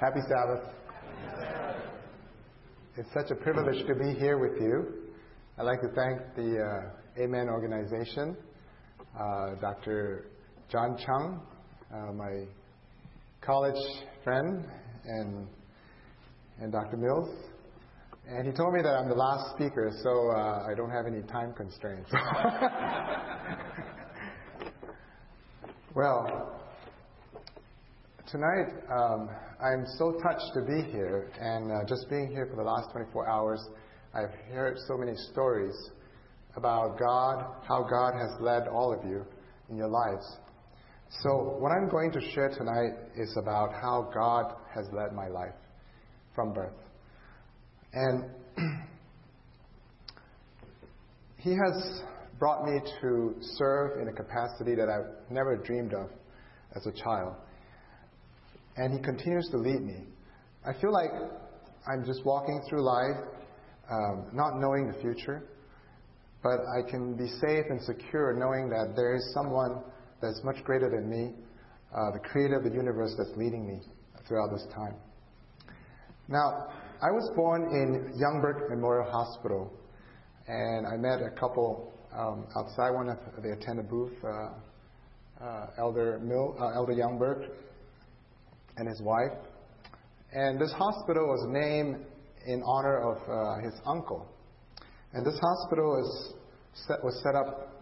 Happy Sabbath. It's such a privilege to be here with you. I'd like to thank the Amen organization, Dr. John Chung, my college friend, and Dr. Mills. And he told me that I'm the last speaker, so I don't have any time constraints. Well, tonight I'm so touched to be here, and just being here for the last 24 hours, I've heard so many stories about God, how God has led all of you in your lives. So what I'm going to share tonight is about how God has led my life from birth. And He has brought me to serve in a capacity that I've never dreamed of as a child. And He continues to lead me. I feel like I'm just walking through life, not knowing the future, but I can be safe and secure knowing that there is someone that's much greater than me, the creator of the universe that's leading me throughout this time. Now, I was born in Youngberg Memorial Hospital, and I met a couple outside. They attended a booth, Elder Youngberg and his wife. And this hospital was named in honor of his uncle. And this hospital was set up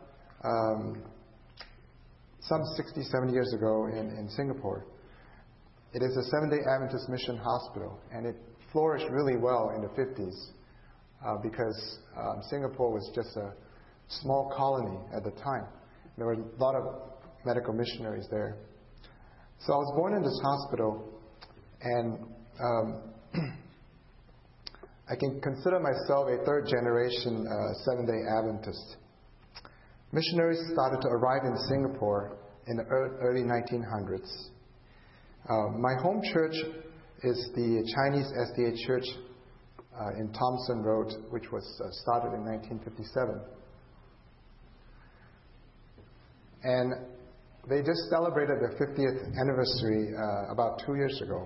some 67 years ago in Singapore. It is a Seventh-day Adventist mission hospital, and it flourished really well in the 50s because Singapore was just a small colony at the time. There were a lot of medical missionaries there. So I was born in this hospital, and I can consider myself a third-generation Seventh-day Adventist. Missionaries started to arrive in Singapore in the early 1900s. My home church is the Chinese SDA Church in Thompson Road, which was started in 1957. And they just celebrated their 50th anniversary about 2 years ago.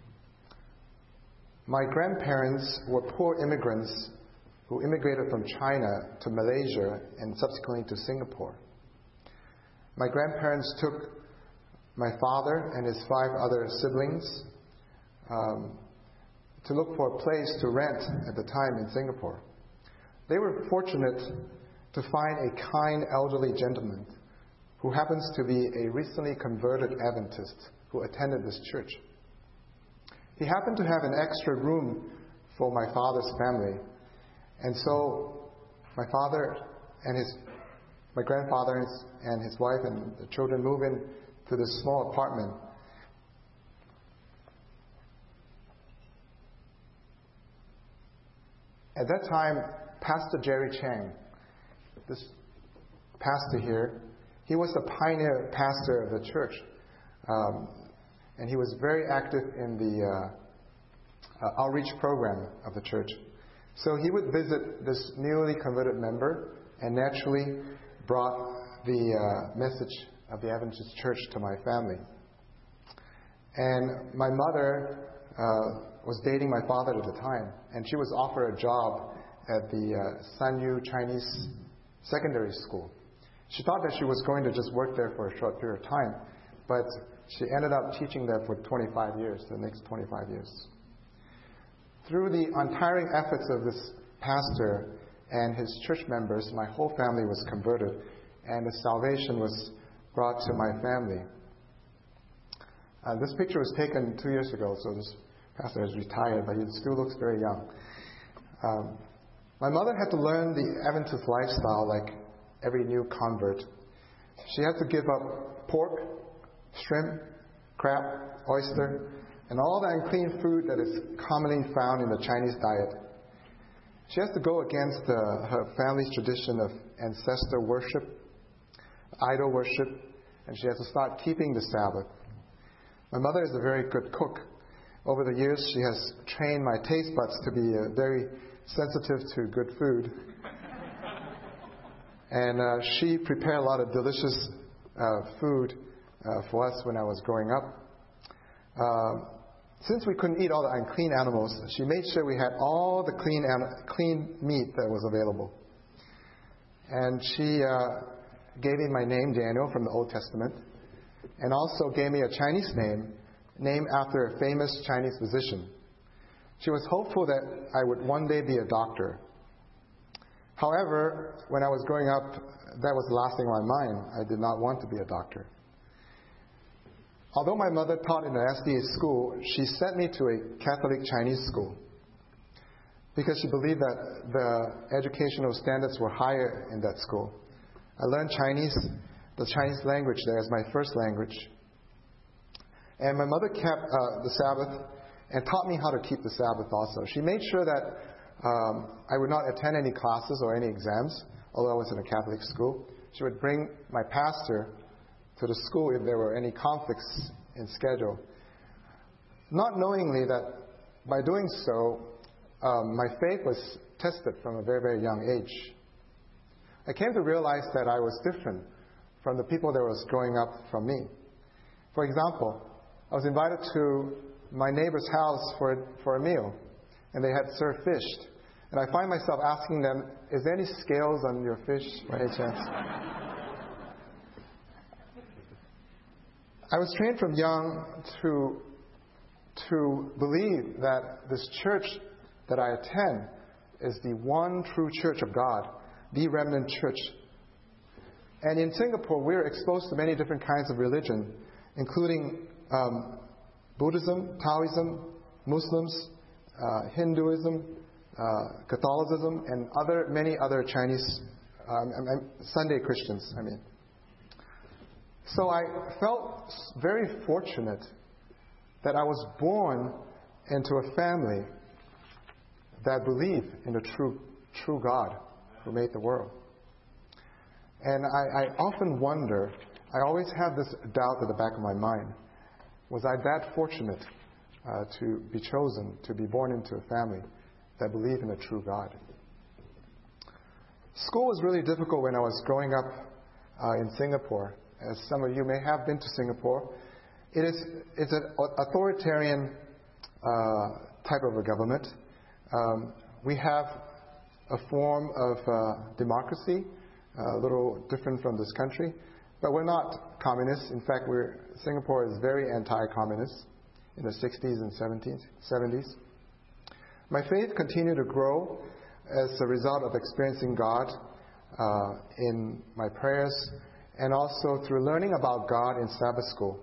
My grandparents were poor immigrants who immigrated from China to Malaysia and subsequently to Singapore. My grandparents took my father and his 5 other siblings to look for a place to rent at the time in Singapore. They were fortunate to find a kind elderly gentleman who happens to be a recently converted Adventist who attended this church. He happened to have an extra room for my father's family, and so my grandfather and his wife and the children moved in to this small apartment. At that time, Pastor Jerry Chang, this pastor here, he was the pioneer pastor of the church. And he was very active in the outreach program of the church. So he would visit this newly converted member and naturally brought the message of the Adventist church to my family. And my mother was dating my father at the time, and she was offered a job at the Sanyu Chinese Secondary School. She thought that she was going to just work there for a short period of time, but she ended up teaching there for 25 years, the next 25 years. Through the untiring efforts of this pastor and his church members, my whole family was converted, and the salvation was brought to my family. This picture was taken 2 years ago, so this pastor is retired, but he still looks very young. My mother had to learn the Adventist lifestyle like every new convert. She had to give up pork, shrimp, crab, oyster, and all the unclean food that is commonly found in the Chinese diet. She has to go against her family's tradition of ancestor worship, idol worship, and she has to start keeping the Sabbath. My mother is a very good cook. Over the years, she has trained my taste buds to be very sensitive to good food. And she prepared a lot of delicious food for us when I was growing up. since we couldn't eat all the unclean animals, she made sure we had all the clean meat that was available. And she gave me my name, Daniel, from the Old Testament, and also gave me a Chinese name named after a famous Chinese physician. She was hopeful that I would one day be a doctor. However, when I was growing up, that was the last thing on my mind. I did not want to be a doctor. Although my mother taught in an SDA school, she sent me to a Catholic Chinese school because she believed that the educational standards were higher in that school. I learned Chinese, the Chinese language there as my first language. And my mother kept the Sabbath and taught me how to keep the Sabbath also. She made sure that I would not attend any classes or any exams, although I was in a Catholic school. She would bring my pastor to the school if there were any conflicts in schedule. Not knowingly that by doing so, my faith was tested from a very, very young age. I came to realize that I was different from the people that was growing up from me. For example, I was invited to my neighbor's house for a meal, and they had served fish. And I find myself asking them, is there any scales on your fish by any chance? I was trained from young to believe that this church that I attend is the one true church of God, the remnant church. And in Singapore, we're exposed to many different kinds of religion, including Buddhism, Taoism, Muslims, Hinduism, Catholicism, and many other Chinese, Sunday Christians, So I felt very fortunate that I was born into a family that believed in the true God who made the world. And I often wonder, I always have this doubt at the back of my mind, was I that fortunate to be chosen, to be born into a family that believed in a true God? School was really difficult when I was growing up in Singapore. As some of you may have been to Singapore, it's an authoritarian type of a government. We have a form of democracy, a little different from this country, but we're not communists. In fact, Singapore is very anti-communist in the 60s and 70s. My faith continued to grow as a result of experiencing God in my prayers and also through learning about God in Sabbath school.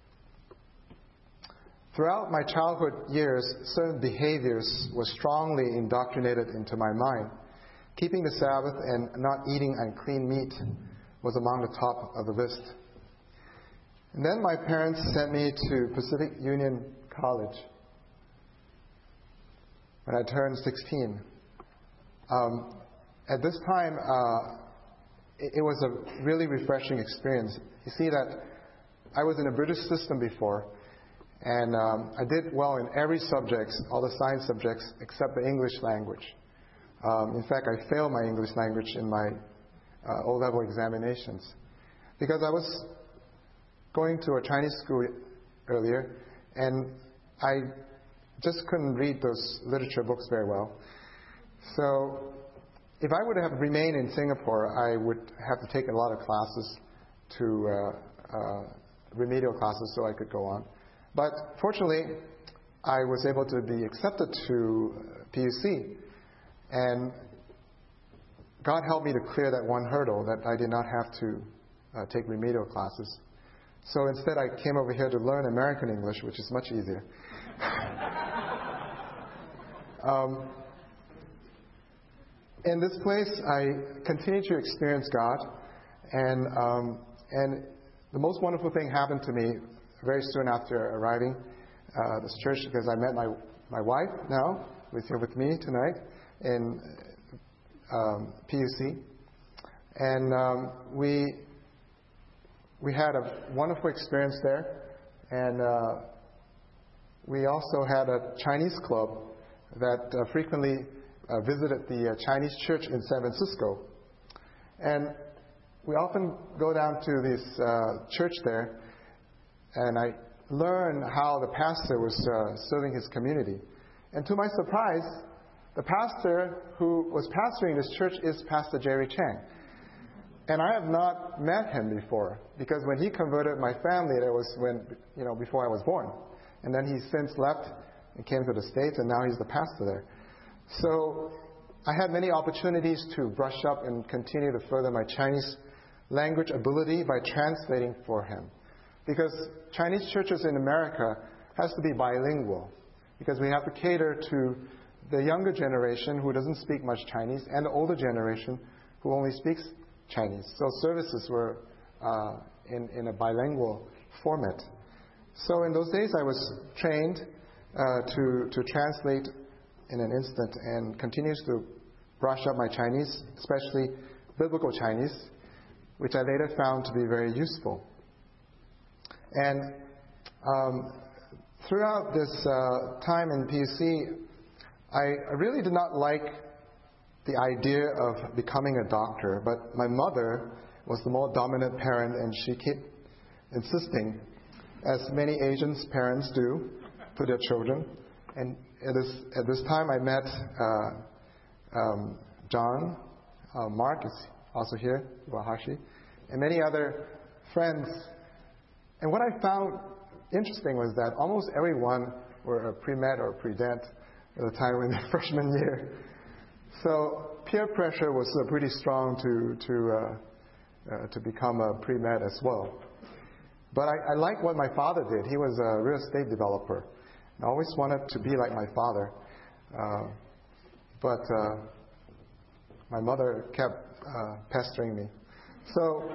Throughout my childhood years, certain behaviors were strongly indoctrinated into my mind. Keeping the Sabbath and not eating unclean meat was among the top of the list. And then my parents sent me to Pacific Union College when I turned 16. At this time, it was a really refreshing experience. You see that I was in a British system before, and I did well in every subject, all the science subjects, except the English language. In fact, I failed my English language in my O-level examinations because I was going to a Chinese school earlier, and I just couldn't read those literature books very well. So if I would have remained in Singapore, I would have to take a lot of classes, remedial classes, so I could go on. But fortunately, I was able to be accepted to PUC. And God helped me to clear that one hurdle that I did not have to take remedial classes. So instead, I came over here to learn American English, which is much easier. In this place, I continued to experience God, and the most wonderful thing happened to me very soon after arriving this church, because I met my wife now, who is here with me tonight in PUC, and we had a wonderful experience there, and we also had a Chinese club that frequently visited the Chinese church in San Francisco. And we often go down to this church there, and I learn how the pastor was serving his community. And to my surprise, the pastor who was pastoring this church is Pastor Jerry Chang. And I have not met him before, because when he converted my family, that was before I was born. And then he since left and came to the States, and now he's the pastor there. So I had many opportunities to brush up and continue to further my Chinese language ability by translating for him. Because Chinese churches in America has to be bilingual, because we have to cater to the younger generation who doesn't speak much Chinese and the older generation who only speaks Chinese. So services were in a bilingual format. So in those days I was trained to translate in an instant, and continues to brush up my Chinese, especially biblical Chinese, which I later found to be very useful. And throughout this time in PUC, I really did not like the idea of becoming a doctor, but my mother was the more dominant parent, and she kept insisting, as many Asian parents do, to their children. And at this time I met John, Mark is also here, Wahashi, and many other friends. And what I found interesting was that almost everyone were a pre-med or pre-dent at the time in the freshman year. So peer pressure was pretty strong to become a pre-med as well. But I like what my father did. He was a real estate developer. I always wanted to be like my father. But my mother kept pestering me. So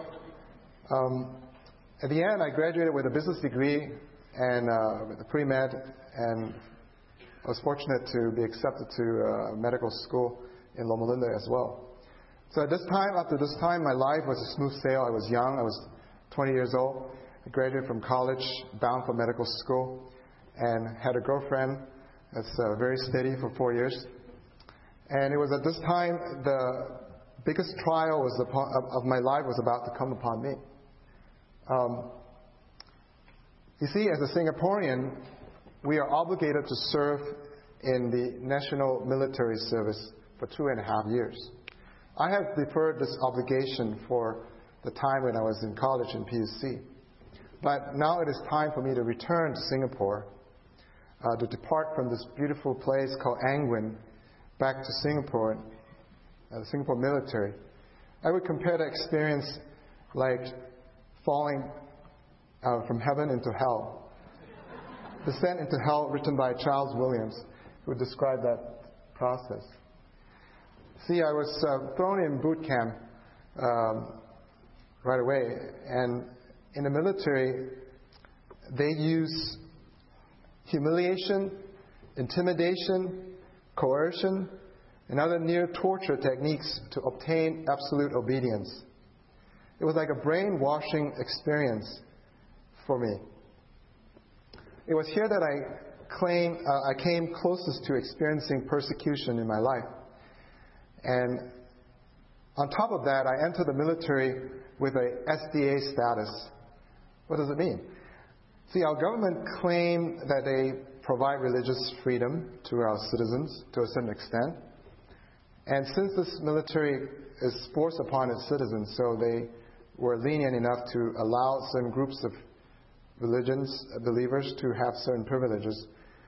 at the end, I graduated with a business degree and with a pre-med, and I was fortunate to be accepted to medical school in Loma Linda as well. So after this time, my life was a smooth sail. I was young. I was 20 years old. I graduated from college, bound for medical school, and had a girlfriend that's very steady for 4 years. And it was at this time the biggest trial of my life was about to come upon me. You see, as a Singaporean, we are obligated to serve in the national military service for 2.5 years. I have deferred this obligation for the time when I was in college in PUC. But now it is time for me to return to Singapore, to depart from this beautiful place called Angwin back to Singapore, the Singapore military. I would compare the experience like falling from heaven into hell. Descent into Hell, written by Charles Williams, who described that process. See, I was thrown in boot camp right away, and in the military, they use humiliation, intimidation, coercion, and other near-torture techniques to obtain absolute obedience. It was like a brainwashing experience for me. It was here that I came closest to experiencing persecution in my life. And on top of that, I entered the military with a SDA status. What does it mean? See, our government claimed that they provide religious freedom to our citizens to a certain extent. And since this military is forced upon its citizens, so they were lenient enough to allow certain groups of believers to have certain privileges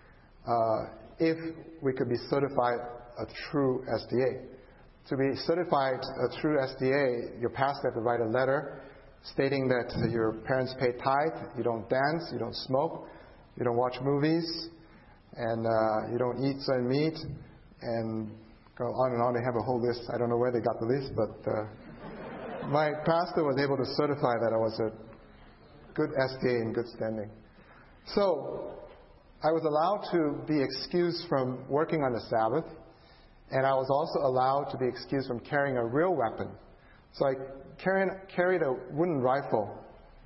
if we could be certified a true SDA. To be certified a true SDA, your pastor has to write a letter stating that your parents pay tithe, you don't dance, you don't smoke, you don't watch movies, and you don't eat certain meat, and go on and on. They have a whole list. I don't know where they got the list, but my pastor was able to certify that I was a good SDA in good standing. So I was allowed to be excused from working on the Sabbath, and I was also allowed to be excused from carrying a real weapon. So I carried a wooden rifle.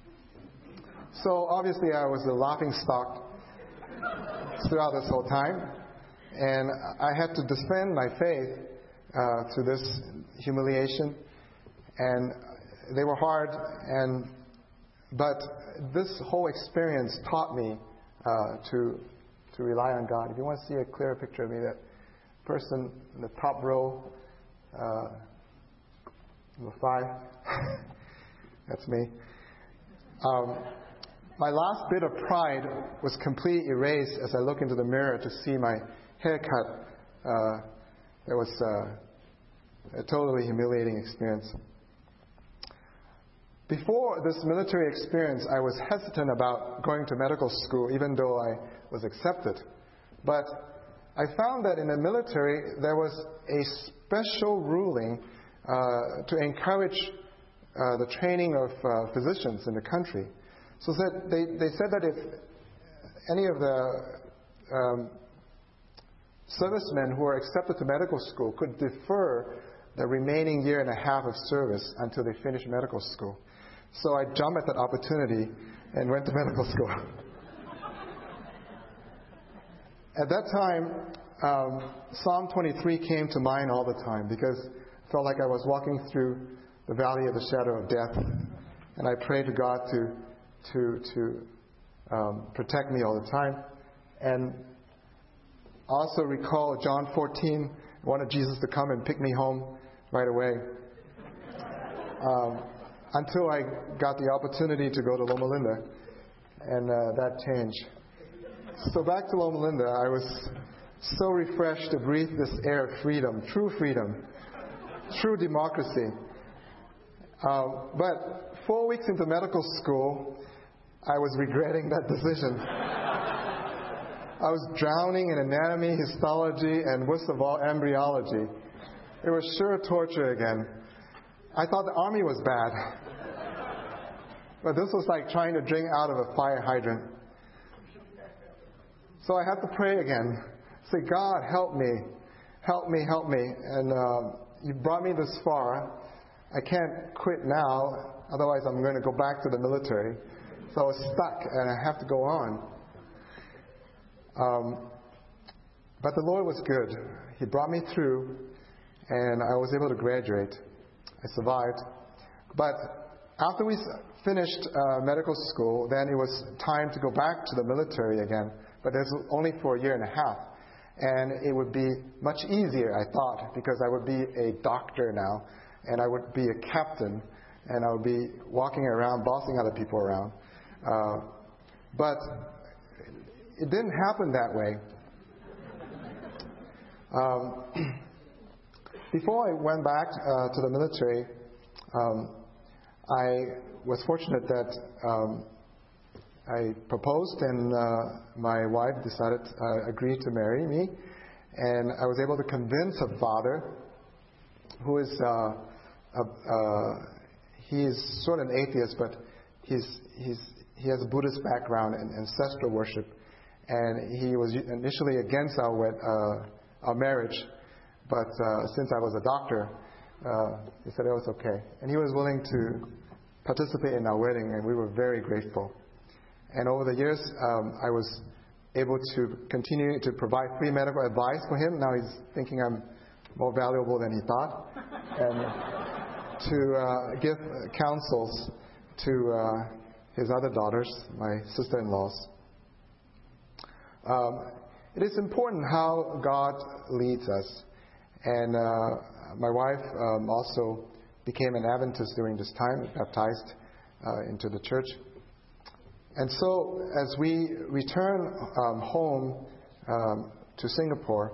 So obviously I was a laughingstock throughout this whole time, and I had to defend my faith through this humiliation, and they were hard, and But this whole experience taught me to rely on God. If you want to see a clearer picture of me, that person in the top row, number 5, that's me. My last bit of pride was completely erased as I look into the mirror to see my haircut. It was a totally humiliating experience. Before this military experience, I was hesitant about going to medical school, even though I was accepted. But I found that in the military, there was a special ruling to encourage the training of physicians in the country. So that they said that if any of the servicemen who were accepted to medical school could defer the remaining year and a half of service until they finished medical school. So I jumped at that opportunity and went to medical school. At that time, Psalm 23 came to mind all the time because I felt like I was walking through the valley of the shadow of death, and I prayed to God to protect me all the time. And I also recall John 14, I wanted Jesus to come and pick me home right away. Until I got the opportunity to go to Loma Linda, and that changed. So back to Loma Linda, I was so refreshed to breathe this air of freedom, true democracy. But 4 weeks into medical school, I was regretting that decision. I was drowning in anatomy, histology, and worst of all, embryology. It was sure torture again. I thought the army was bad. But this was like trying to drink out of a fire hydrant. So I had to pray again. Say, God, help me. Help me, help me. And you brought me this far. I can't quit now. Otherwise, I'm going to go back to the military. So I was stuck, and I have to go on. But the Lord was good. He brought me through, and I was able to graduate. I survived. But after we finished medical school, then it was time to go back to the military again. But it was only for a year and a half. And it would be much easier, I thought, because I would be a doctor now, and I would be a captain, and I would be walking around, bossing other people around. But it didn't happen that way. Before I went back to the military, I was fortunate that I proposed, and my wife agreed to marry me, and I was able to convince her father, who is he is sort of an atheist, but he has a Buddhist background and ancestral worship, and he was initially against our marriage, but since I was a doctor, he said it was okay, and he was willing to participate in our wedding, and we were very grateful. And over the years, I was able to continue to provide free medical advice for him. Now he's thinking I'm more valuable than he thought, and to give counsels to his other daughters, my sister-in-laws. It is important how God leads us. And my wife also became an Adventist during this time, baptized into the church. And so as we return home to Singapore,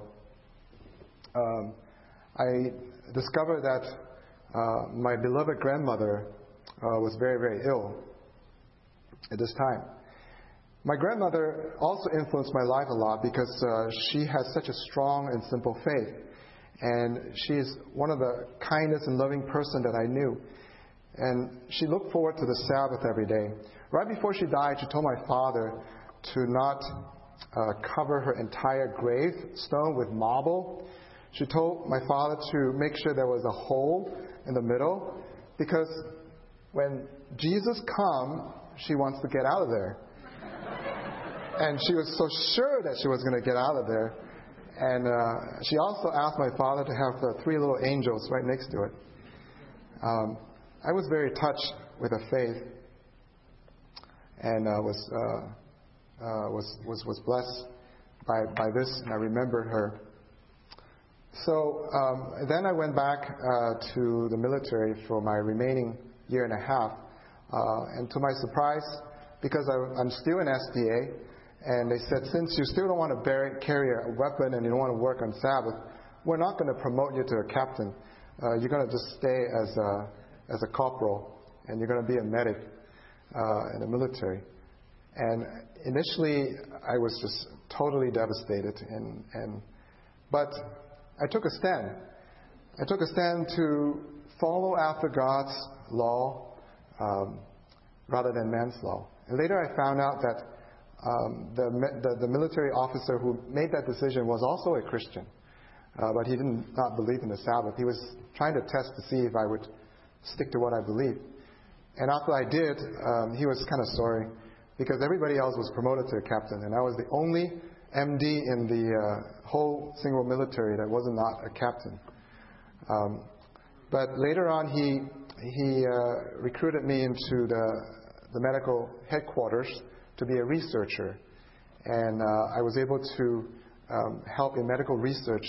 I discovered that my beloved grandmother was very, very ill at this time. My grandmother also influenced my life a lot because she has such a strong and simple faith. And she is one of the kindest and loving person that I knew. And she looked forward to the Sabbath every day. Right before she died, she told my father to not cover her entire gravestone with marble. She told my father to make sure there was a hole in the middle, because when Jesus comes, she wants to get out of there. And she was so sure that she was going to get out of there. And she also asked my father to have the 3 little angels right next to it. I was very touched with her faith. and was blessed by this, and I remembered her. So then I went back to the military for my remaining year and a half, and to my surprise, because I'm still in SDA, and they said, since you still don't want to carry a weapon and you don't want to work on Sabbath, we're not going to promote you to a captain. You're going to just stay as a corporal, and you're going to be a medic in the military. And initially, I was just totally devastated, but I took a stand. I took a stand to follow after God's law rather than man's law. And later I found out that the military officer who made that decision was also a Christian, but he did not believe in the Sabbath. He was trying to test to see if I would stick to what I believed. And after I did, he was kind of sorry, because everybody else was promoted to a captain, and I was the only MD in the whole single military that was not a captain. But later on, he recruited me into the medical headquarters to be a researcher, and I was able to help in medical research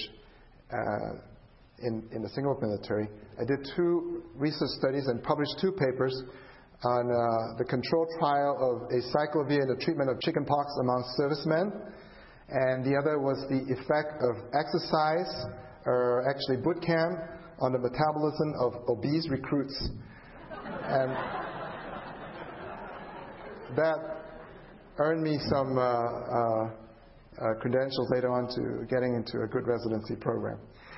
in the single military. I did 2 research studies and published 2 papers on the controlled trial of acyclovir in the treatment of chickenpox among servicemen, and the other was the effect of exercise, or actually boot camp, on the metabolism of obese recruits. And that earned me some credentials later on to getting into a good residency program.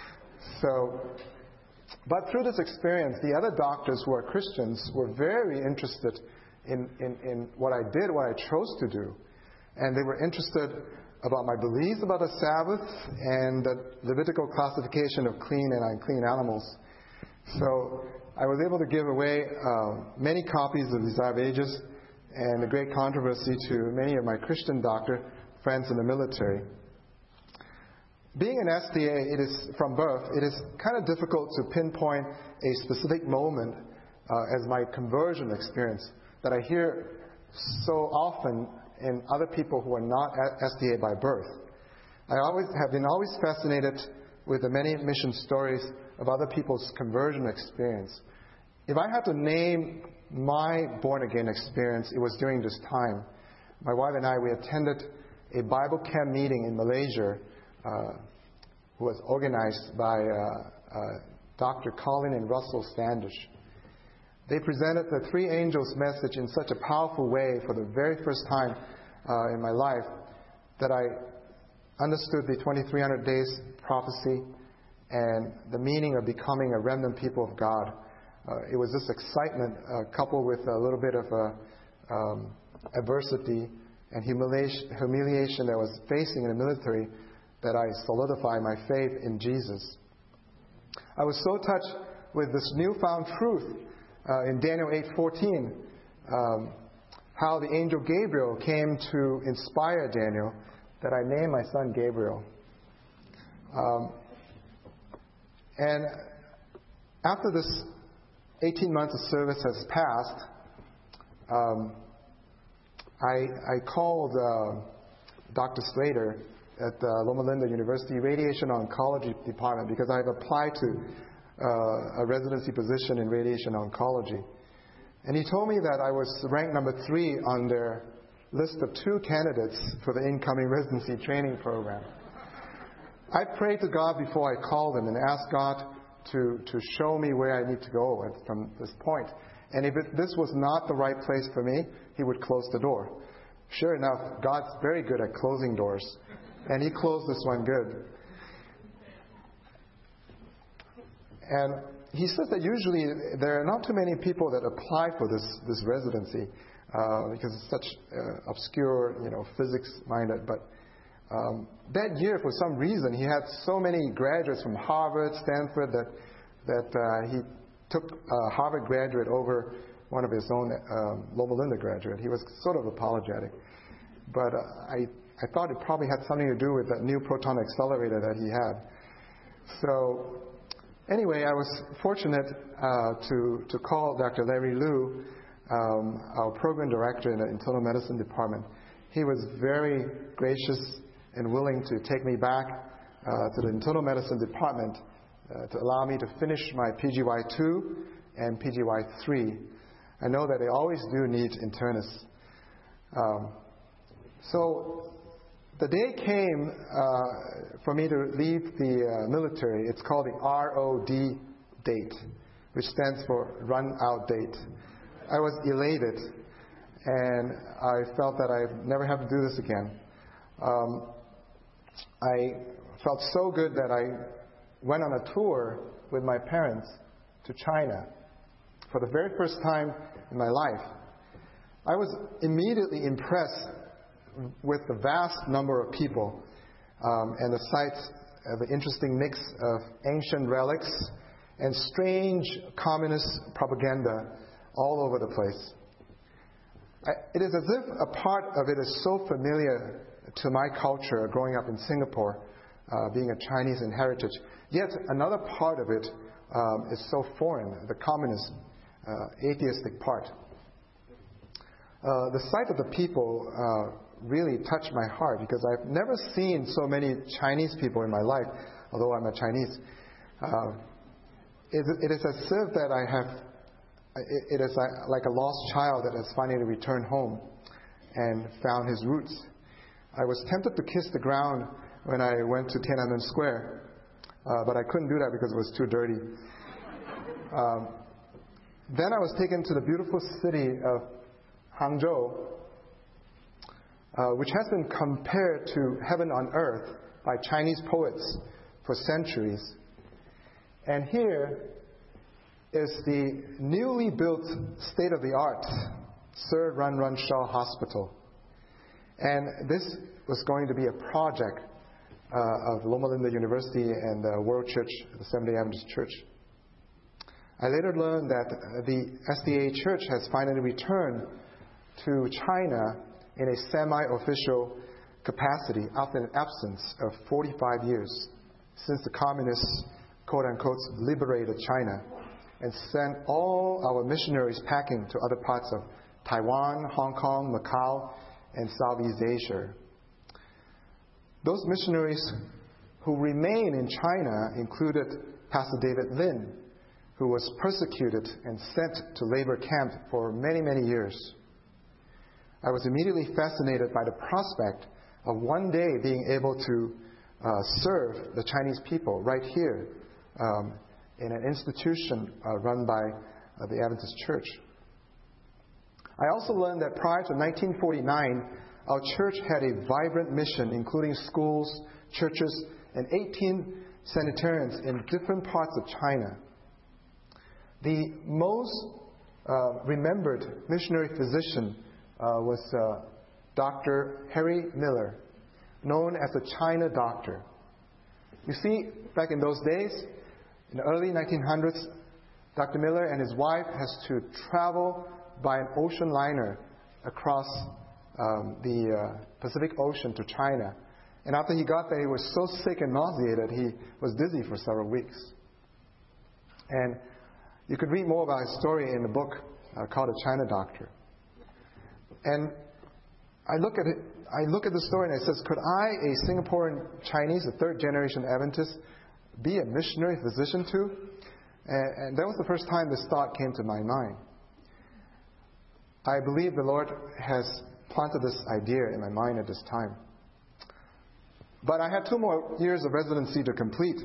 But through this experience, the other doctors who are Christians were very interested in what I did, what I chose to do. And they were interested about my beliefs about the Sabbath and the Levitical classification of clean and unclean animals. So I was able to give away many copies of Desire of Ages and the Great Controversy to many of my Christian doctor friends in the military. Being an SDA, it is from birth, it is kind of difficult to pinpoint a specific moment as my conversion experience that I hear so often in other people who are not SDA by birth. I have been always fascinated with the many mission stories of other people's conversion experience. If I had to name my born-again experience, it was during this time. My wife and I, we attended a Bible camp meeting in Malaysia, who was organized by Dr. Colin and Russell Standish. They presented the 3 angels message in such a powerful way for the very first time in my life that I understood the 2300 days prophecy and the meaning of becoming a remnant people of God. It was this excitement coupled with a little bit of adversity and humiliation that I was facing in the military that I solidified my faith in Jesus. I was so touched with this newfound truth in Daniel 8:14, how the angel Gabriel came to inspire Daniel, that I named my son Gabriel. And after this 18 months of service has passed, I called Dr. Slater at Loma Linda University Radiation Oncology Department because I've applied to a residency position in radiation oncology. And he told me that I was ranked number 3 on their list of 2 candidates for the incoming residency training program. I prayed to God before I called him and asked God to show me where I need to go from this point. And if this was not the right place for me, he would close the door. Sure enough, God's very good at closing doors. And he closed this one good. And he says that usually there are not too many people that apply for this residency because it's such obscure, physics-minded. But that year, for some reason, he had so many graduates from Harvard, Stanford, that he took a Harvard graduate over one of his own Loma Linda graduate. He was sort of apologetic. But I thought it probably had something to do with that new proton accelerator that he had. So anyway, I was fortunate to call Dr. Larry Liu our program director in the internal medicine department, he was very gracious and willing to take me back to the internal medicine department to allow me to finish my PGY2 and PGY3. I know that they always do need internists. So the day came for me to leave the military. It's called the ROD date, which stands for run out date. I was elated, and I felt that I never have to do this again. I felt so good that I went on a tour with my parents to China for the very first time in my life. I was immediately impressed with the vast number of people and the sights of the interesting mix of ancient relics and strange communist propaganda all over the place. It is as if a part of it is so familiar to my culture growing up in Singapore, being a Chinese in heritage, yet another part of it is so foreign, the communist, atheistic part. The sight of the people really touched my heart because I've never seen so many Chinese people in my life, although I'm a Chinese. It is as if that I have, it is like a lost child that has finally returned home and found his roots. I was tempted to kiss the ground when I went to Tiananmen Square, but I couldn't do that because it was too dirty. Then I was taken to the beautiful city of Hangzhou, which has been compared to heaven on earth by Chinese poets for centuries. And here is the newly built state-of-the-art Sir Run Run Shaw Hospital. And this was going to be a project of Loma Linda University and the World Church, the Seventh-day Adventist Church. I later learned that the SDA Church has finally returned to China in a semi-official capacity after an absence of 45 years since the communists, quote-unquote, liberated China and sent all our missionaries packing to other parts of Taiwan, Hong Kong, Macau, and Southeast Asia. Those missionaries who remain in China included Pastor David Lin, who was persecuted and sent to labor camp for many, many years. I was immediately fascinated by the prospect of one day being able to serve the Chinese people right here in an institution run by the Adventist Church. I also learned that prior to 1949, our church had a vibrant mission, including schools, churches, and 18 sanitariums in different parts of China. The most remembered missionary physician was Dr. Harry Miller, known as the China Doctor. You see, back in those days, in the early 1900s, Dr. Miller and his wife has to travel by an ocean liner across the Pacific Ocean to China. And after he got there, he was so sick and nauseated, he was dizzy for several weeks. And you could read more about his story in the book called The China Doctor. And I look at the story and it says, could I, a Singaporean Chinese, a third generation Adventist, be a missionary physician too? And that was the first time this thought came to my mind. I believe the Lord has planted this idea in my mind at this time. But I had 2 more years of residency to complete.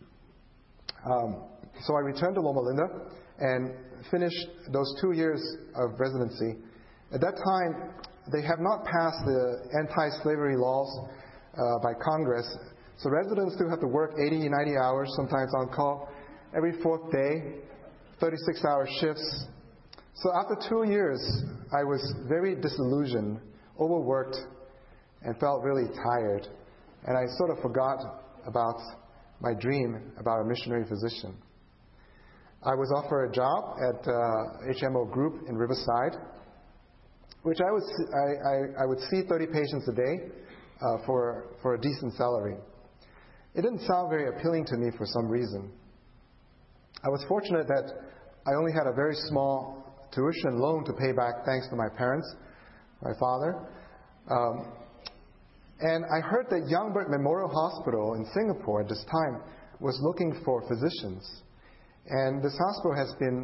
So I returned to Loma Linda and finished those 2 years of residency. At that time, they have not passed the anti-slavery laws by Congress. So residents still have to work 80, 90 hours, sometimes on call, every 4th day, 36-hour shifts. So after 2 years, I was very disillusioned, overworked, and felt really tired. And I sort of forgot about my dream about a missionary physician. I was offered a job at HMO Group in Riverside, which I would see 30 patients a day for a decent salary. It didn't sound very appealing to me for some reason. I was fortunate that I only had a very small tuition loan to pay back thanks to my parents, my father. And I heard that Youngberg Memorial Hospital in Singapore at this time was looking for physicians. And this hospital has been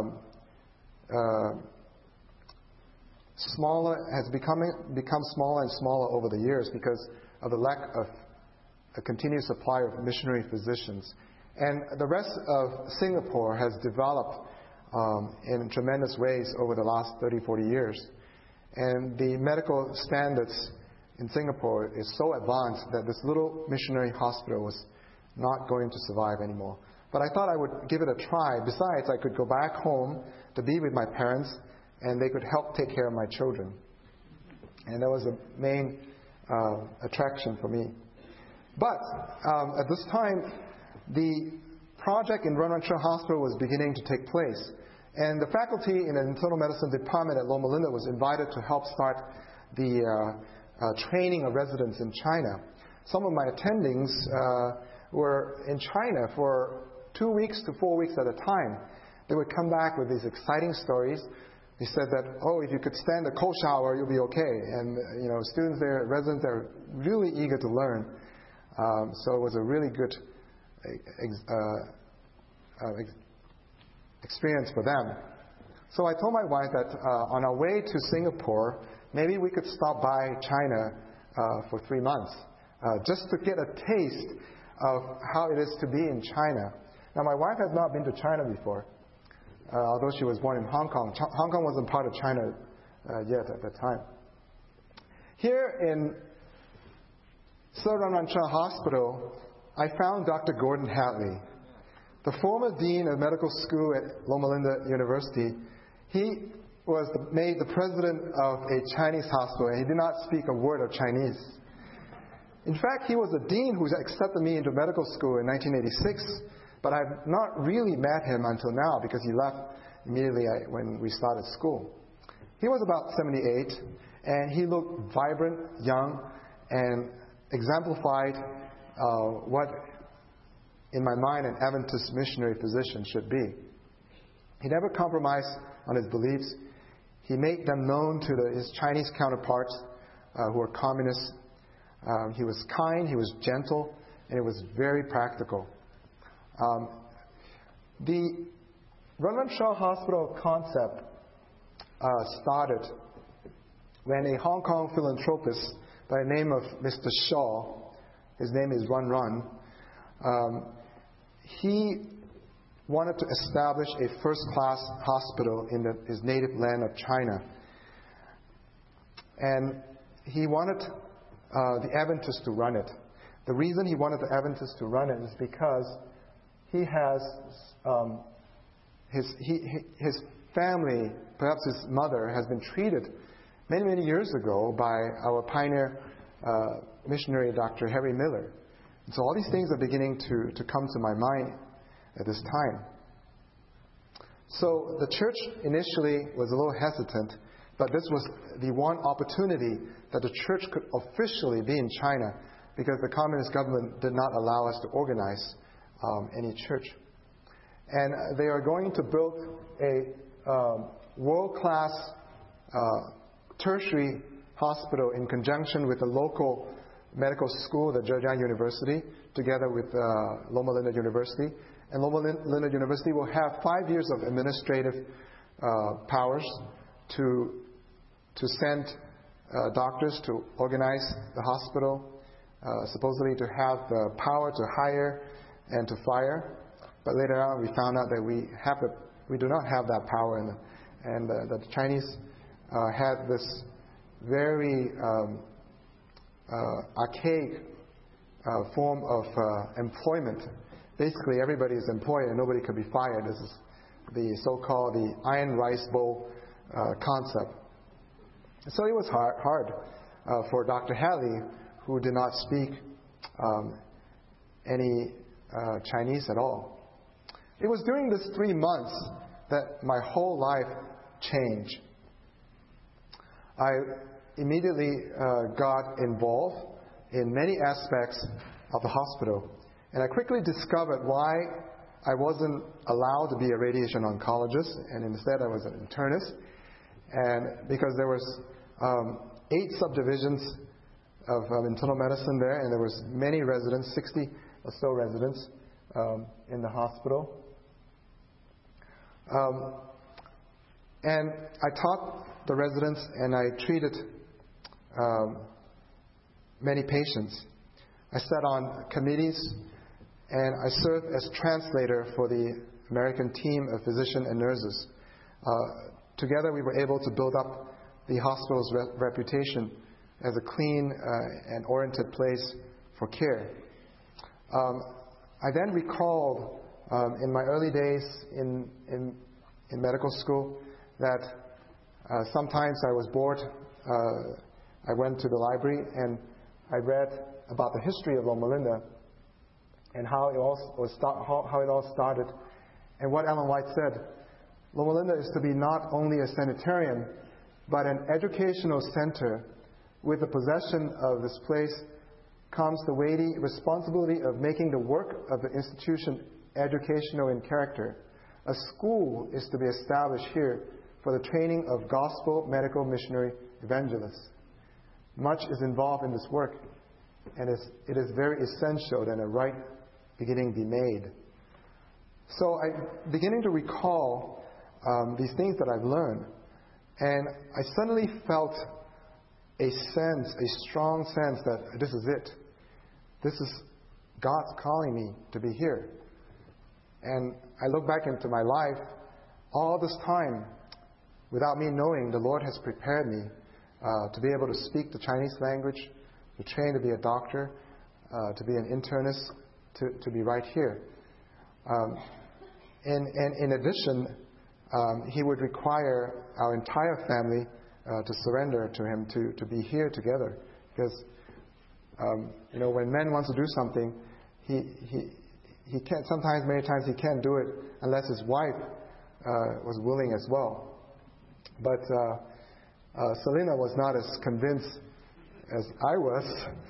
become smaller and smaller over the years because of the lack of a continuous supply of missionary physicians. And the rest of Singapore has developed in tremendous ways over the last 30, 40 years. And the medical standards in Singapore is so advanced that this little missionary hospital was not going to survive anymore. But I thought I would give it a try. Besides, I could go back home to be with my parents, and they could help take care of my children. And that was the main attraction for me. But at this time, the project in Run Run Shaw Hospital was beginning to take place. And the faculty in the internal medicine department at Loma Linda was invited to help start the training of residents in China. Some of my attendings were in China for 2 weeks to 4 weeks at a time. They would come back with these exciting stories. They said that, if you could stand a cold shower, you'll be okay. And, students there, residents are really eager to learn. So it was a really good experience for them. So I told my wife that on our way to Singapore, maybe we could stop by China for 3 months, just to get a taste of how it is to be in China. Now, my wife has not been to China before, although she was born in Hong Kong. Hong Kong wasn't part of China yet at that time. Here in Sir Run Run Shaw Hospital, I found Dr. Gordon Hadley, the former dean of medical school at Loma Linda University. He was made the president of a Chinese hospital, and he did not speak a word of Chinese. In fact, he was the dean who accepted me into medical school in 1986, but I've not really met him until now because he left immediately when we started school. He was about 78, and he looked vibrant, young, and exemplified what, in my mind, an Adventist missionary physician should be. He never compromised on his beliefs. He made them known to his Chinese counterparts who were communists. He was kind, he was gentle, and it was very practical. The Run Run Shaw Hospital concept started when a Hong Kong philanthropist by the name of Mr. Shaw, his name is Run Run, he wanted to establish a first-class hospital in his native land of China. And he wanted the Adventists to run it. The reason he wanted the Adventists to run it is because he has his family, perhaps his mother, has been treated many, many years ago by our pioneer missionary, Dr. Harry Miller. And so all these things are beginning to come to my mind at this time. So the church initially was a little hesitant, but this was the one opportunity that the church could officially be in China because the communist government did not allow us to organize any church. And they are going to build a world-class tertiary hospital in conjunction with the local medical school, the Zhejiang University, together with Loma Linda University. And Loma Linda University will have 5 years of administrative powers to send doctors to organize the hospital, supposedly to have the power to hire and to fire. But later on, we found out that we do not have that power, and the Chinese had this very archaic form of employment. Basically, everybody is employed and nobody could be fired. This is the so-called the iron rice bowl concept. So it was hard for Dr. Hadley, who did not speak any Chinese at all. It was during this 3 months that my whole life changed. I immediately got involved in many aspects of the hospital. And I quickly discovered why I wasn't allowed to be a radiation oncologist, and instead I was an internist. And because there was 8 subdivisions of internal medicine there, and there was many residents, 60 or so residents in the hospital. And I taught the residents, and I treated many patients. I sat on committees, and I served as translator for the American team of physicians and nurses. Together we were able to build up the hospital's reputation as a clean and oriented place for care. I then recalled in my early days in medical school that sometimes I was bored. I went to the library and I read about the history of Loma Linda and how it all started. And what Ellen White said, Loma Linda is to be not only a sanitarium, but an educational center. With the possession of this place comes the weighty responsibility of making the work of the institution educational in character. A school is to be established here for the training of gospel, medical, missionary evangelists. Much is involved in this work, and it is very essential that a right beginning be made. So I'm beginning to recall these things that I've learned, and I suddenly felt a strong sense that this is it. This is God's calling me to be here. And I look back into my life, all this time, without me knowing, the Lord has prepared me to be able to speak the Chinese language, to train to be a doctor, to be an internist, to be right here. And in addition, He would require our entire family to surrender to Him, to be here together. Because, when man wants to do something, he can't, many times he can't do it unless his wife was willing as well. But Selena was not as convinced as I was.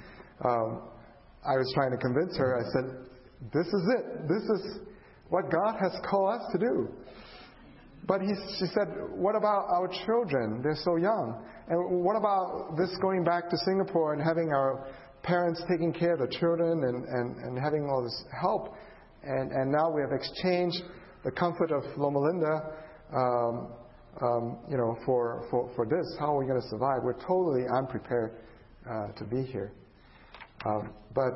I was trying to convince her. I said, this is it. This is what God has called us to do. But she said, what about our children? They're so young. And what about this going back to Singapore and having our parents taking care of the children and having all this help? And now we have exchanged the comfort of Loma Linda, for this. How are we going to survive? We're totally unprepared to be here. But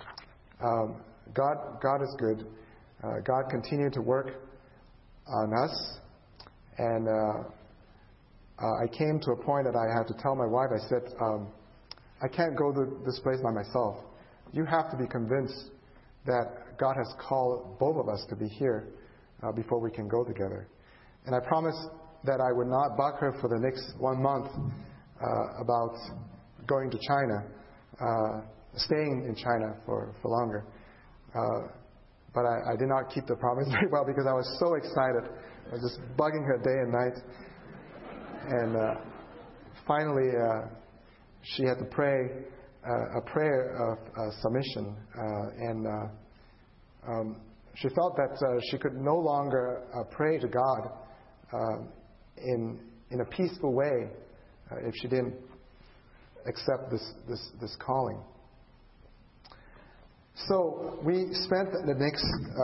God is good. God continued to work on us. And I came to a point that I had to tell my wife, I said, I can't go to this place by myself. You have to be convinced that God has called both of us to be here before we can go together. And I promised that I would not bug her for the next 1 month about going to China, staying in China for longer. But I did not keep the promise very well because I was so excited. I was just bugging her day and night. And finally, she had to pray a prayer of submission. And she felt that she could no longer pray to God in a peaceful way if she didn't accept this calling. So we spent the next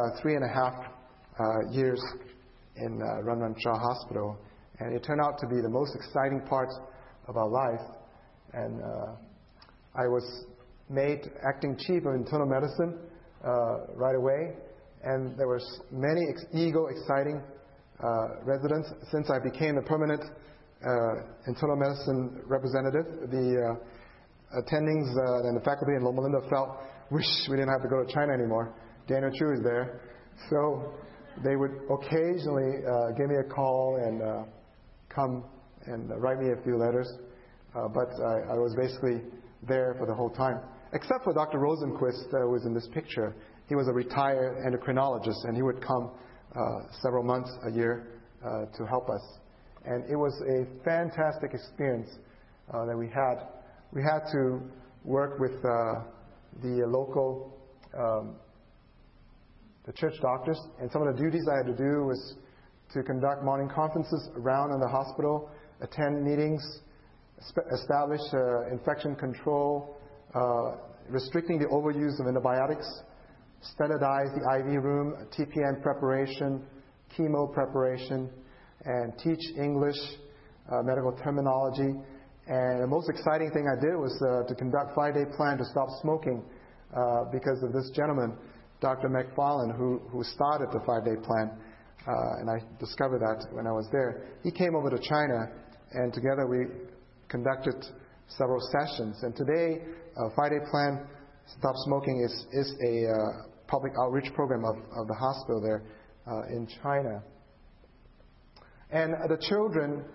3.5 years in Run Run Shaw Hospital, and it turned out to be the most exciting part of our life. And I was made acting chief of internal medicine right away, and there was many exciting residents. Since I became the permanent internal medicine representative, the attendings and the faculty in Loma Linda wish we didn't have to go to China anymore. Daniel Chu is there. So they would occasionally give me a call and come and write me a few letters. But I was basically there for the whole time. Except for Dr. Rosenquist, who was in this picture. He was a retired endocrinologist, and he would come several months a year to help us. And it was a fantastic experience that we had. We had to work with the local the church doctors. And some of the duties I had to do was to conduct morning conferences around in the hospital, attend meetings, establish infection control, restricting the overuse of antibiotics, standardize the IV room, TPN preparation, chemo preparation, and teach English, medical terminology. And the most exciting thing I did was to conduct 5-day plan to stop smoking because of this gentleman, Dr. McFarland, who started the 5-day plan. And I discovered that when I was there. He came over to China, and together we conducted several sessions. And today, 5-day plan, Stop Smoking, is a public outreach program of the hospital there in China. And the children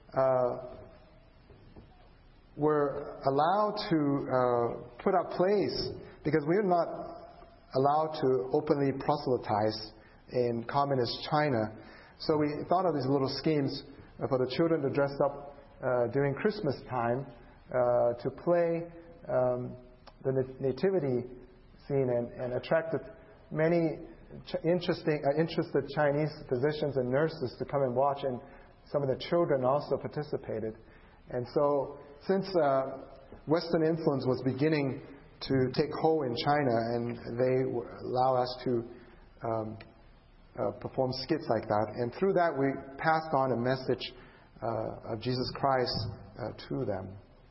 were allowed to put up plays because we are not allowed to openly proselytize in communist China. So we thought of these little schemes for the children to dress up during Christmas time to play the nativity scene and attracted many interested Chinese physicians and nurses to come and watch, and some of the children also participated. And so since Western influence was beginning to take hold in China, and they allow us to perform skits like that, and through that we passed on a message of Jesus Christ to them.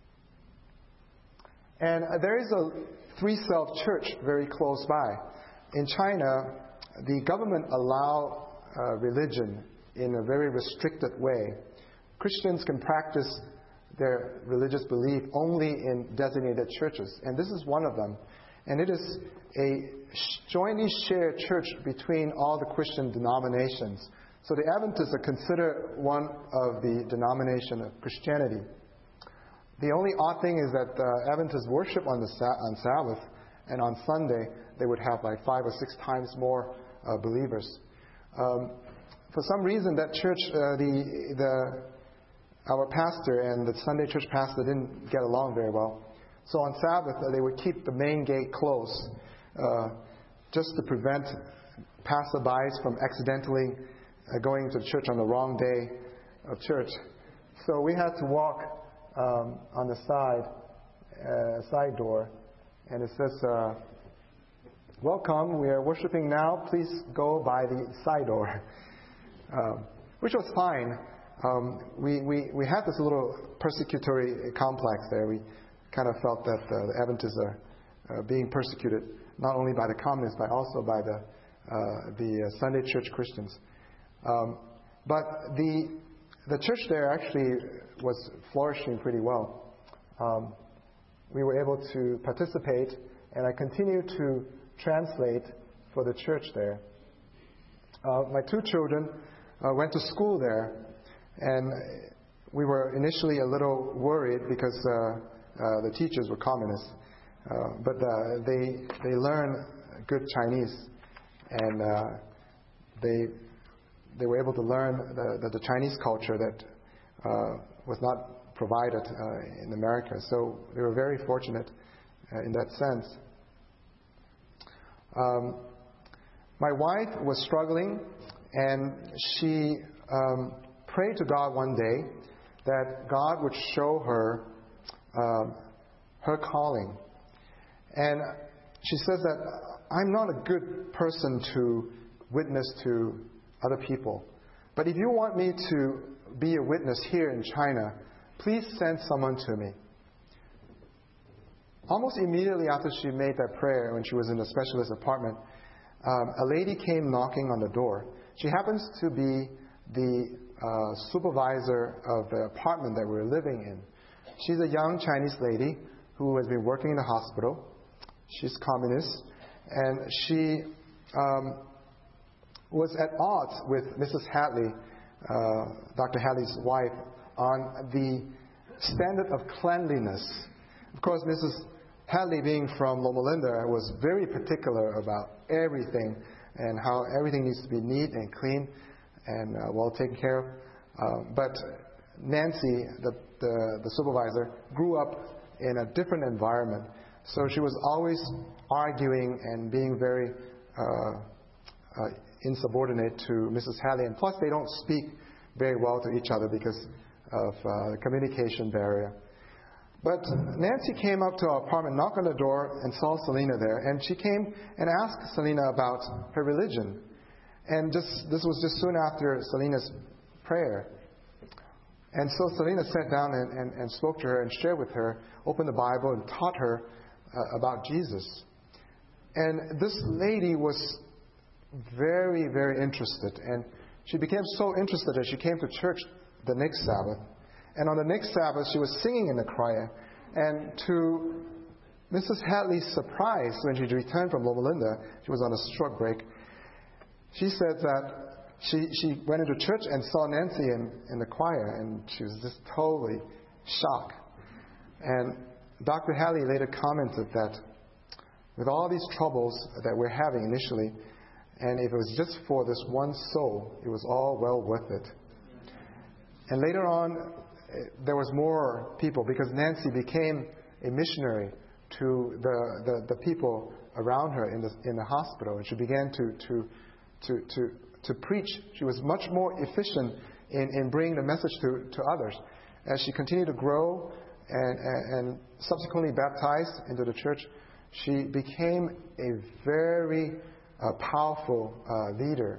And there is a three-self church very close by. In China, the government allow religion in a very restricted way. Christians can practice their religious belief only in designated churches, and this is one of them. And it is a jointly shared church between all the Christian denominations. So the Adventists are considered one of the denomination of Christianity. The only odd thing is that Adventists worship on Sabbath, and on Sunday they would have like 5 or 6 times more believers. For some reason, that church, our pastor and the Sunday church pastor didn't get along very well. So on Sabbath, they would keep the main gate closed just to prevent passerbys from accidentally going to church on the wrong day of church. So we had to walk on the side door, and it says, "Welcome, we are worshiping now. Please go by the side door," which was fine. We had this little persecutory complex there. We kind of felt that the Adventists are being persecuted not only by the communists but also by the Sunday church Christians. But the church there actually was flourishing pretty well. We were able to participate, and I continue to translate for the church there. My 2 children went to school there, and we were initially a little worried because the teachers were communists. But they learn good Chinese, and they were able to learn the Chinese culture that was not provided in America. So they were very fortunate in that sense. My wife was struggling, and she prayed to God one day that God would show her her calling. And she says that I'm not a good person to witness to other people. But if you want me to be a witness here in China, please send someone to me. Almost immediately after she made that prayer, when she was in the specialist apartment, a lady came knocking on the door. She happens to be the supervisor of the apartment that we were living in. She's a young Chinese lady who has been working in the hospital. She's communist, and she was at odds with Mrs. Hadley, Dr. Hadley's wife, on the standard of cleanliness. Of course, Mrs. Hadley, being from Loma Linda, was very particular about everything and how everything needs to be neat and clean and well taken care of. But Nancy, the supervisor, grew up in a different environment. So she was always arguing and being very insubordinate to Mrs. Hadley. And plus, they don't speak very well to each other because of the communication barrier. But Nancy came up to our apartment, knocked on the door, and saw Selena there. And she came and asked Selena about her religion. And this was just soon after Selena's prayer. And so Selena sat down and spoke to her and shared with her, opened the Bible and taught her about Jesus. And this lady was very, very interested. And she became so interested that she came to church the next Sabbath. And on the next Sabbath, she was singing in the choir. And to Mrs. Hadley's surprise, when she returned from Loma Linda, she was on a stroke break, she said that she went into church and saw Nancy in the choir, and she was just totally shocked. And Dr. Hadley later commented that with all these troubles that we're having initially, and if it was just for this one soul, it was all well worth it. And later on, there was more people because Nancy became a missionary to the people around her in the hospital, and she began to preach. She was much more efficient in bringing the message to others. As she continued to grow and subsequently baptized into the church, she became a very powerful leader.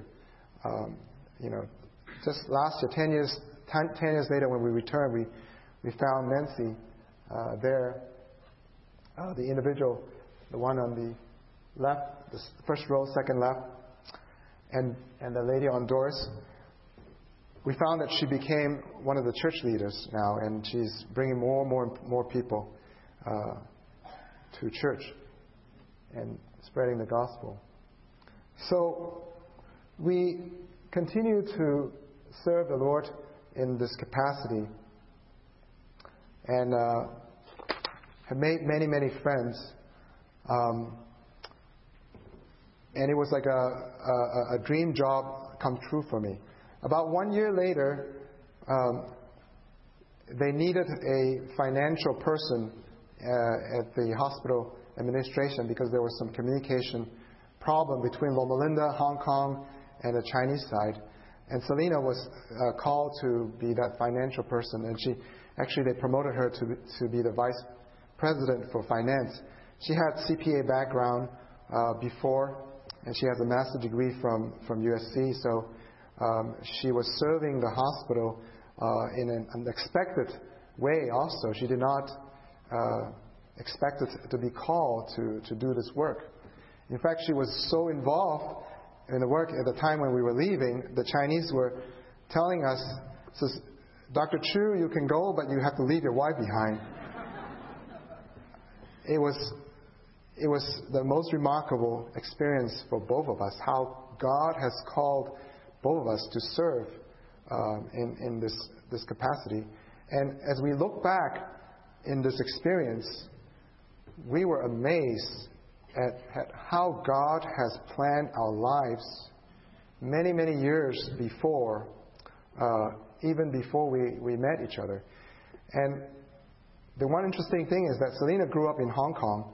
Just last year, 10 years later, when we returned, we found Nancy there, the individual, the one on the left, the first row, second left, and the lady on doors. We found that she became one of the church leaders now, and she's bringing more and more people to church and spreading the gospel. So we continue to serve the Lord in this capacity, and have made many, many friends. And it was like a dream job come true for me. About 1 year later, they needed a financial person at the hospital administration because there was some communication problem between Loma Linda, Hong Kong, and the Chinese side. And Selena was called to be that financial person, and they promoted her to be the vice president for finance. She had CPA background before, and she has a master's degree from USC. So she was serving the hospital in an unexpected way. Also, she did not expect to be called to do this work. In fact, she was so involved in the work at the time when we were leaving, the Chinese were telling us, says, "Dr. Chu, you can go, but you have to leave your wife behind." It was the most remarkable experience for both of us, how God has called both of us to serve in this capacity. And as we look back in this experience, we were amazed at how God has planned our lives many, many years before, even before we met each other. And the one interesting thing is that Selena grew up in Hong Kong.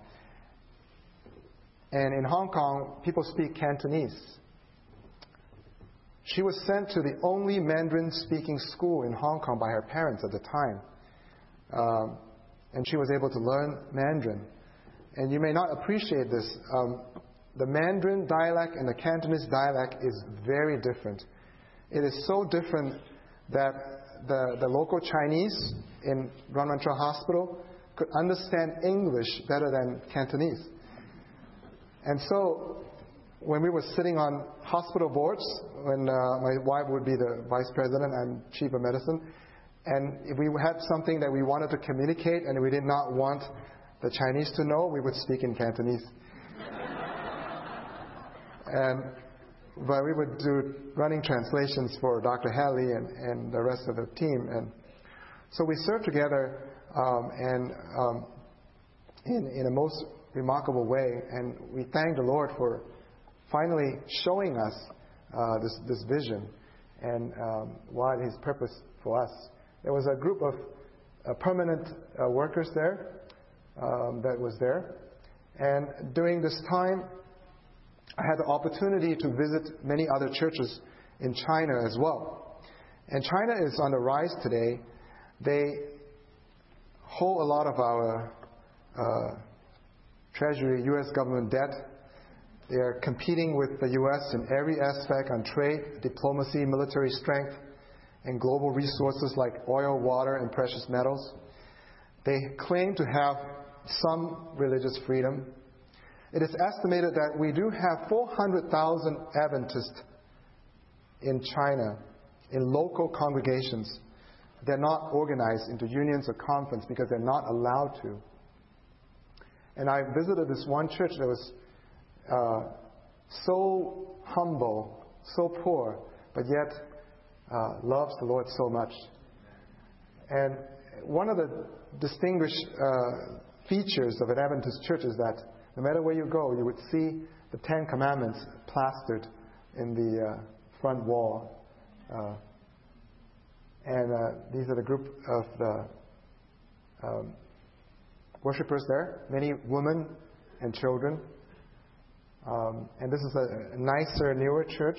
And in Hong Kong, people speak Cantonese. She was sent to the only Mandarin-speaking school in Hong Kong by her parents at the time. And she was able to learn Mandarin. And you may not appreciate this. The Mandarin dialect and the Cantonese dialect is very different. It is so different that the local Chinese in Ranwantra Hospital could understand English better than Cantonese. And so when we were sitting on hospital boards, when my wife would be the vice president and chief of medicine, and if we had something that we wanted to communicate and we did not want the Chinese to know, we would speak in Cantonese. But we would do running translations for Dr. Hadley and the rest of the team. And so we served together in a most remarkable way. And we thank the Lord for finally showing us this vision and what His purpose for us. There was a group of permanent workers there that was there. And during this time, I had the opportunity to visit many other churches in China as well. And China is on the rise today. They hold a lot of our treasury, U.S. government debt. They are competing with the U.S. in every aspect on trade, diplomacy, military strength, and global resources like oil, water, and precious metals. They claim to have some religious freedom. It is estimated that we do have 400,000 Adventists in China, in local congregations. They're not organized into unions or conference because they're not allowed to. And I visited this one church that was so humble, so poor, but yet loves the Lord so much. And one of the distinguished features of an Adventist church is that no matter where you go, you would see the Ten Commandments plastered in the front wall. These are the group of the worshippers there, many women and children. And this is a nicer, newer church.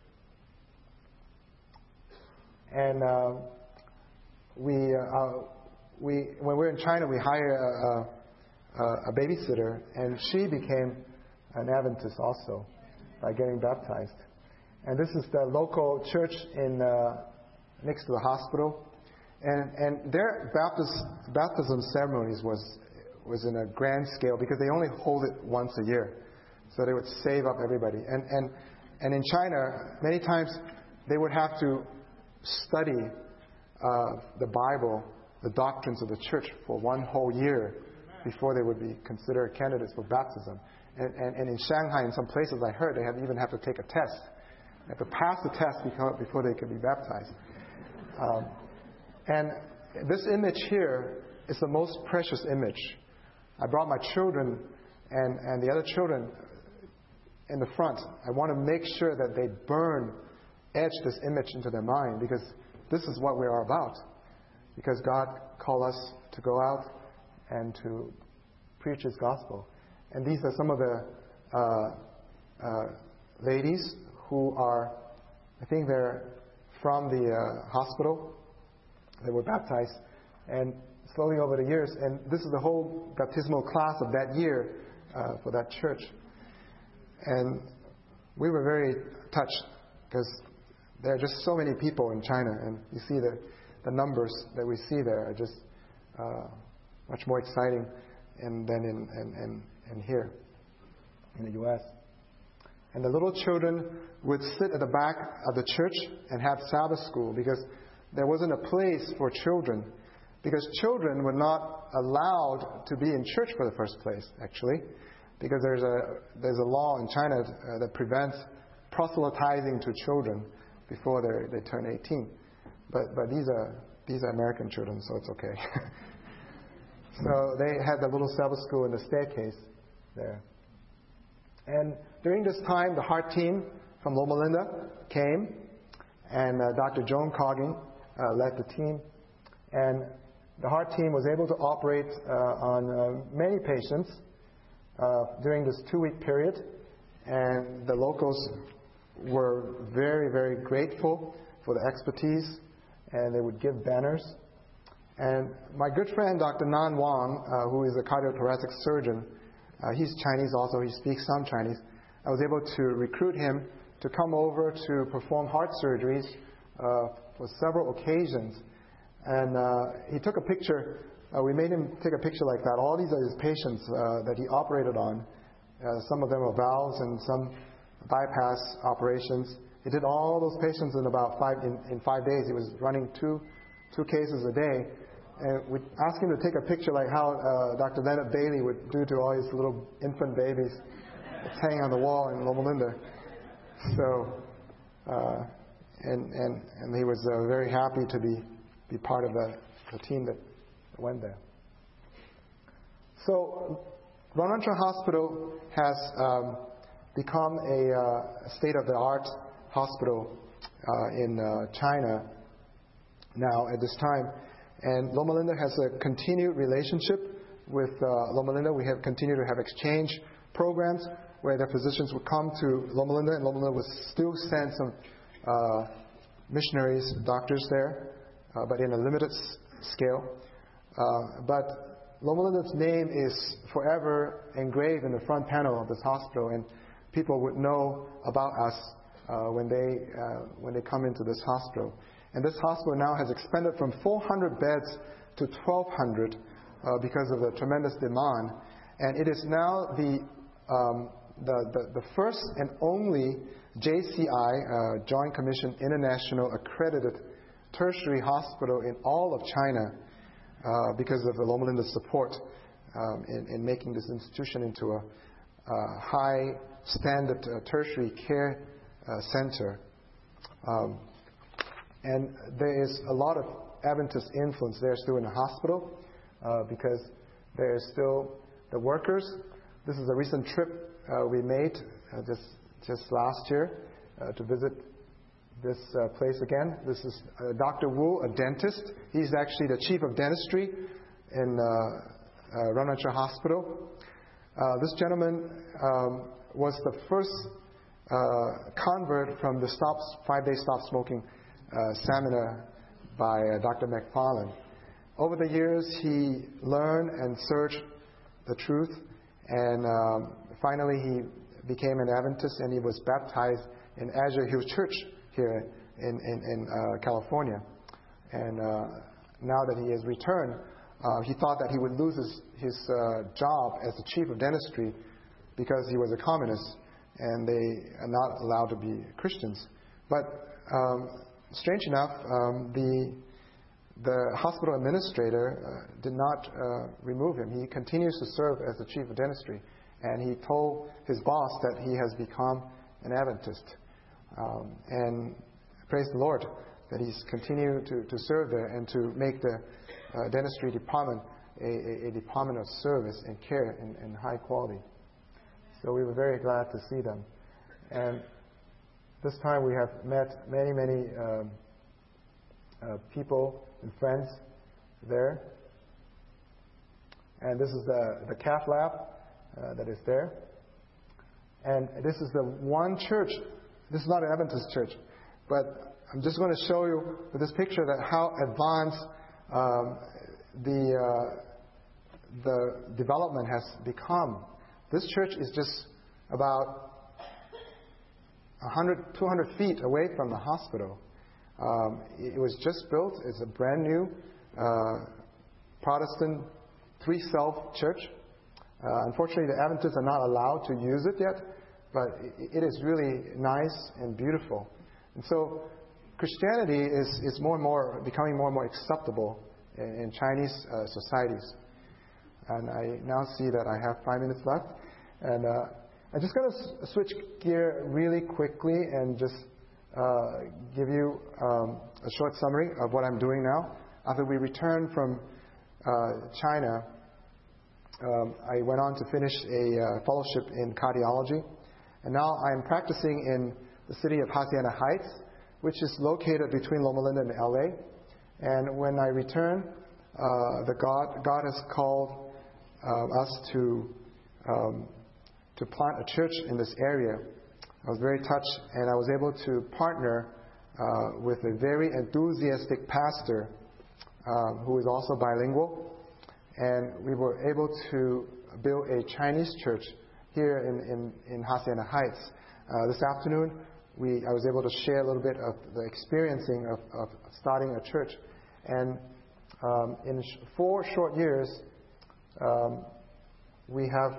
And when we're in China, we hire a babysitter, and she became an Adventist also by getting baptized. And this is the local church in next to the hospital, and their baptism ceremonies was in a grand scale because they only hold it once a year, so they would save up everybody. And in China, many times they would have to study the Bible, the doctrines of the church for one whole year before they would be considered candidates for baptism. And in Shanghai, in some places I heard, they even have to take a test. They have to pass the test before they can be baptized. And this image here is the most precious image. I brought my children and the other children in the front. I want to make sure that they etch this image into their mind, because this is what we are about. Because God called us to go out and to preach His gospel. And these are some of the ladies who are, I think they're from the hospital. They were baptized. And slowly over the years, and this is the whole baptismal class of that year for that church. And we were very touched because there are just so many people in China, and you see the numbers that we see there are just much more exciting than in here in the U.S. And the little children would sit at the back of the church and have Sabbath school because there wasn't a place for children. Because children were not allowed to be in church for the first place, actually. Because there's a law in China that prevents proselytizing to children before they turn 18. But these are American children, so it's okay. So they had the little Sabbath school in the staircase there. And during this time, the heart team from Loma Linda came, and Dr. Joan Cogging led the team. And the heart team was able to operate on many patients during this 2-week period. And the locals were very, very grateful for the expertise, and they would give banners. And my good friend, Dr. Nan Wang, who is a cardiothoracic surgeon, he's Chinese also, he speaks some Chinese. I was able to recruit him to come over to perform heart surgeries for several occasions. And he took a picture. We made him take a picture like that. All these are his patients that he operated on. Some of them are valves and some bypass operations. He did all those patients in about 5 days. He was running two cases a day. And we asked him to take a picture like how Dr. Leonard Bailey would do to all his little infant babies that's hanging on the wall in Loma Linda. So, and he was very happy to be part of the team that went there. So, Ranantra Hospital has become a state-of-the-art hospital in China now at this time. And Loma Linda has a continued relationship with Loma Linda. We have continued to have exchange programs where their physicians would come to Loma Linda, and Loma Linda would still send some missionaries, doctors there, but in a limited scale. But Loma Linda's name is forever engraved in the front panel of this hospital, and people would know about us when they come into this hospital. And this hospital now has expanded from 400 beds to 1,200 because of the tremendous demand. And it is now the first and only JCI, Joint Commission International accredited tertiary hospital in all of China because of the Loma Linda support in making this institution into a high standard tertiary care center. And there is a lot of Adventist influence there still in the hospital because there is still the workers. This is a recent trip we made just last year to visit this place again. This is Dr. Wu, a dentist. He's actually the chief of dentistry in Runwater Hospital. This gentleman was the first convert from the 5-day stop smoking seminar by Dr. McFarland. Over the years, he learned and searched the truth, and finally he became an Adventist, and he was baptized in Azure Hills Church here in California. And now that he has returned, he thought that he would lose his job as the chief of dentistry because he was a communist, and they are not allowed to be Christians. But strange enough, the hospital administrator did not remove him. He continues to serve as the chief of dentistry, and he told his boss that he has become an Adventist. And praise the Lord that he's continued to serve there and to make the dentistry department a department of service and care and high quality. So we were very glad to see them. And this time we have met many people and friends there. And this is the cath lab that is there. And this is the one church. This is not an Adventist church, but I'm just going to show you with this picture that how advanced the development has become. This church is just about 100, 200 feet away from the hospital. It was just built. It's a brand new Protestant 3-cell church. Unfortunately, the Adventists are not allowed to use it yet, but it is really nice and beautiful. And so Christianity is more and more becoming more and more acceptable in Chinese societies. And I now see that I have 5 minutes left. And I'm just going to switch gear really quickly and just give you a short summary of what I'm doing now. After we returned from China, I went on to finish a fellowship in cardiology. And now I'm practicing in the city of Hacienda Heights, which is located between Loma Linda and LA. And when I return, God has called us to plant a church in this area. I was very touched, and I was able to partner with a very enthusiastic pastor who is also bilingual. And we were able to build a Chinese church here in Hacienda Heights. This afternoon, I was able to share a little bit of the experiencing of starting a church. And in 4 short years, we have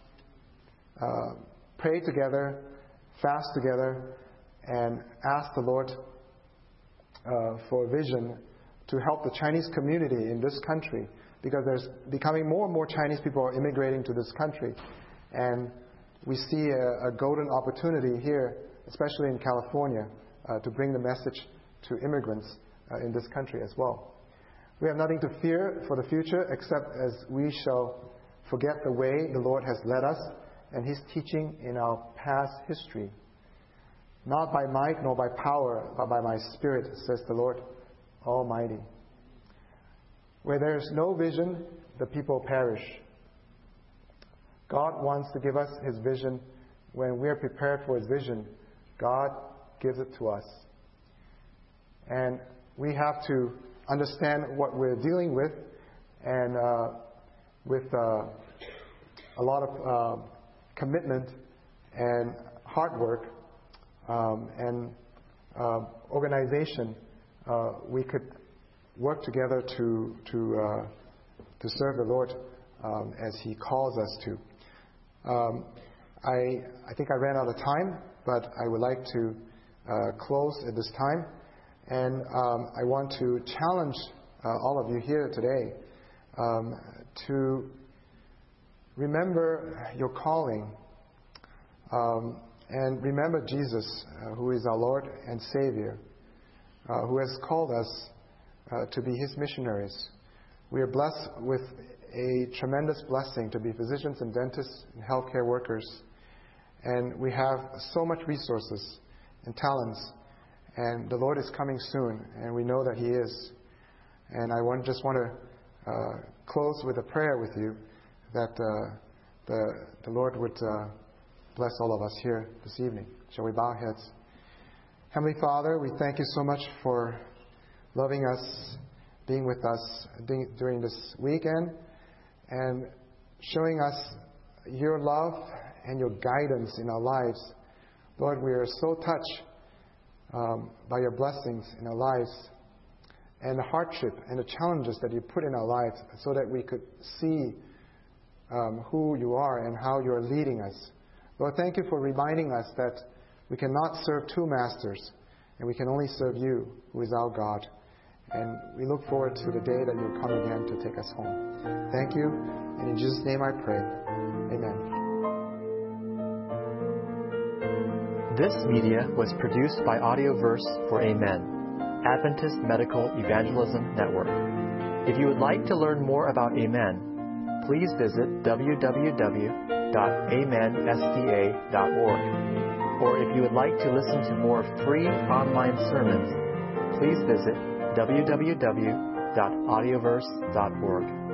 prayed together, fast together, and asked the Lord for a vision to help the Chinese community in this country, because there's becoming more and more Chinese people are immigrating to this country. And we see a golden opportunity here, especially in California, to bring the message to immigrants in this country as well. We have nothing to fear for the future except as we shall forget the way the Lord has led us and His teaching in our past history. Not by might nor by power, but by my Spirit, says the Lord Almighty. Where there is no vision, the people perish. God wants to give us His vision when we are prepared for His vision, God gives it to us. And we have to understand what we're dealing with, and with a lot of commitment and hard work and organization, we could work together to serve the Lord as He calls us to. I think I ran out of time, but I would like to close at this time. And I want to challenge all of you here today to remember your calling and remember Jesus, who is our Lord and Savior, who has called us to be His missionaries. We are blessed with a tremendous blessing to be physicians and dentists and healthcare workers. And we have so much resources and talents. And the Lord is coming soon, and we know that He is. And I just want to close with a prayer with you that the Lord would bless all of us here this evening. Shall we bow our heads? Heavenly Father, we thank You so much for loving us, being with us during this weekend, and showing us Your love and Your guidance in our lives. Lord, we are so touched by Your blessings in our lives, and the hardship and the challenges that You put in our lives, so that we could see who You are and how You are leading us. Lord, thank You for reminding us that we cannot serve two masters, and we can only serve You, who is our God. And we look forward to the day that You'll come again to take us home. Thank You, and in Jesus' name I pray. Amen. This media was produced by Audioverse for Amen, Adventist Medical Evangelism Network. If you would like to learn more about Amen, please visit www.amenSDA.org. Or if you would like to listen to more free online sermons, please visit www.audioverse.org.